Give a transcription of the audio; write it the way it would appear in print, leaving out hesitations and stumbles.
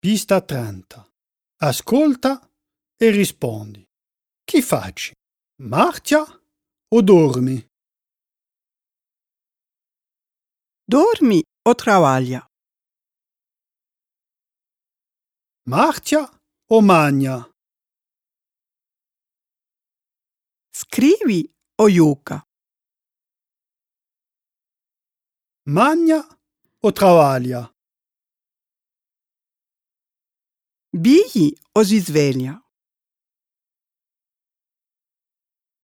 Pista 30. Ascolta e rispondi. Chi facci? Marcia o dormi? Dormi o travaglia? Marcia o magna? Scrivi o gioca? Magna o travaglia? Bigli o si sveglia?